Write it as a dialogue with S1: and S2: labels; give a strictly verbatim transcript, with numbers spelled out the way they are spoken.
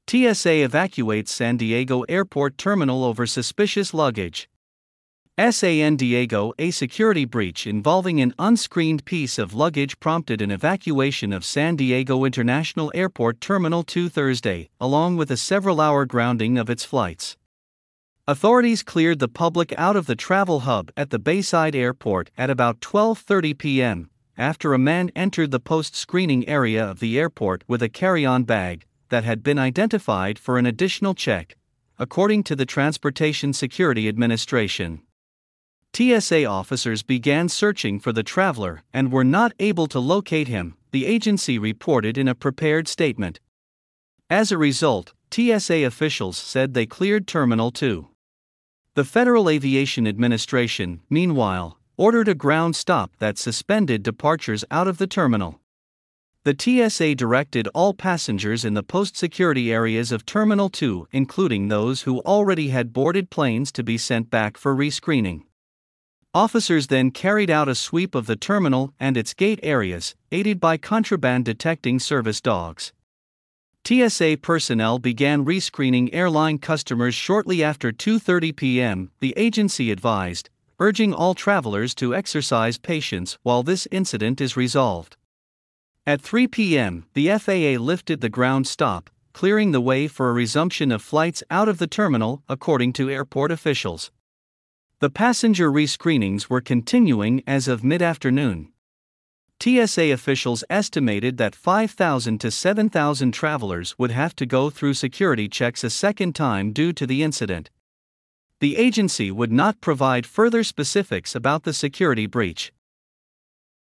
S1: T S A evacuates San Diego Airport terminal over suspicious luggage. San Diego, a security breach involving an unscreened piece of luggage prompted an evacuation of San Diego International Airport Terminal two Thursday, along with a several-hour grounding of its flights. Authorities cleared the public out of the travel hub at the Bayside Airport at about twelve thirty p.m. after a man entered the post-screening area of the airport with a carry-on bag that had been identified for an additional check, according to the Transportation Security Administration. T S A officers began searching for the traveler and were not able to locate him, the agency reported in a prepared statement. As a result, T S A officials said they cleared Terminal two. The Federal Aviation Administration, meanwhile, ordered a ground stop that suspended departures out of the terminal. The T S A directed all passengers in the post-security areas of Terminal two, including those who already had boarded planes, to be sent back for rescreening. Officers then carried out a sweep of the terminal and its gate areas, aided by contraband detecting service dogs. T S A personnel began rescreening airline customers shortly after two thirty p.m., the agency advised, urging all travelers to exercise patience while this incident is resolved. At three p.m., the F A A lifted the ground stop, clearing the way for a resumption of flights out of the terminal, according to airport officials. The passenger rescreenings were continuing as of mid-afternoon. T S A officials estimated that five thousand to seven thousand travelers would have to go through security checks a second time due to the incident. The agency would not provide further specifics about the security breach.